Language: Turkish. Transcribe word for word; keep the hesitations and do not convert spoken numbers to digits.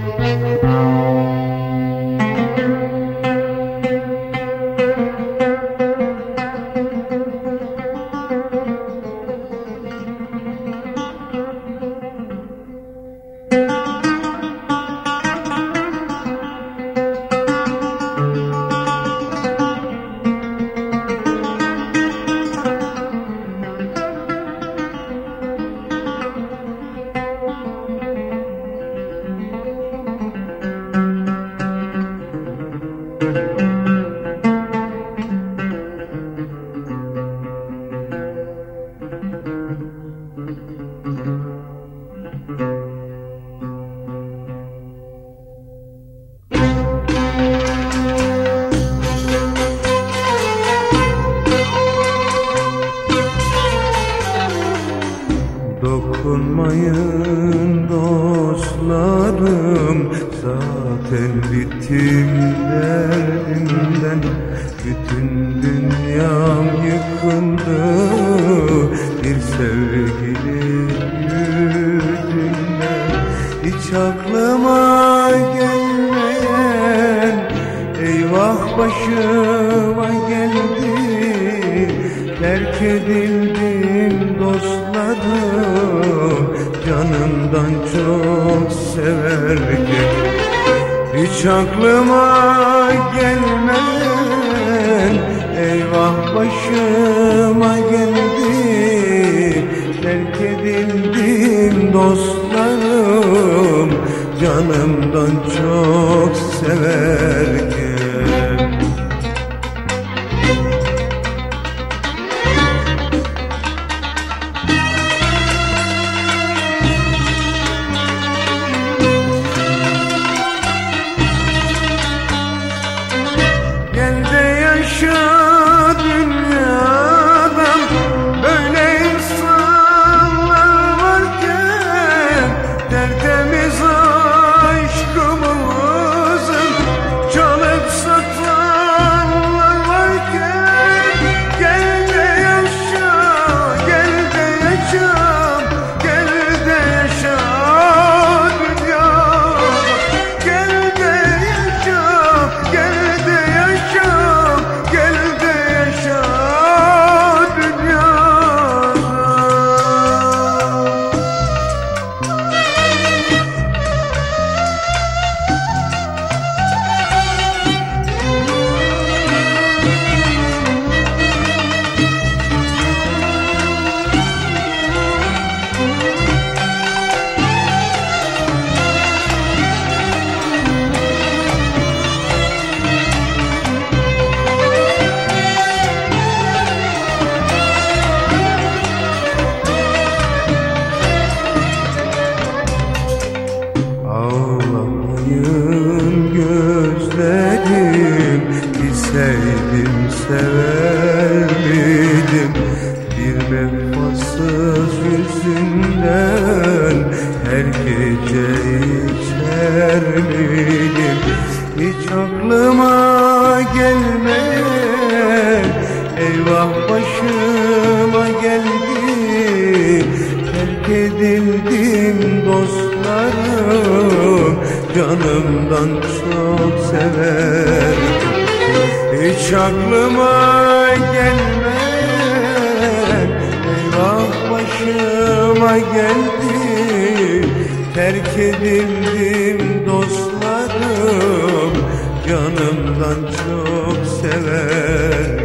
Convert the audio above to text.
Dokunmayın dostlarım, zaten bittim derdimden. Bütün dünyam yıkıldı bir sevgili yüzünden. Hiç aklıma gelmeyen eyvah başıma geldi. Terk edildim dostlarım, canımdan çok severken. Hiç aklıma gelmeyen eyvah başıma geldi. Terk edildim dostlarım, canımdan çok severken. Ağlamayın gözlerim, bilseydim sever miydim? Bir vefasız yüzünden her gece içer miydim? Hiç aklıma gelmez, eyvah başıma geldi. Terk edildim dostlarım, canımdan çok severdim. Hiç aklıma gelmez, eyvah başıma geldi. Terk edildim dostlarım, canımdan çok severdim.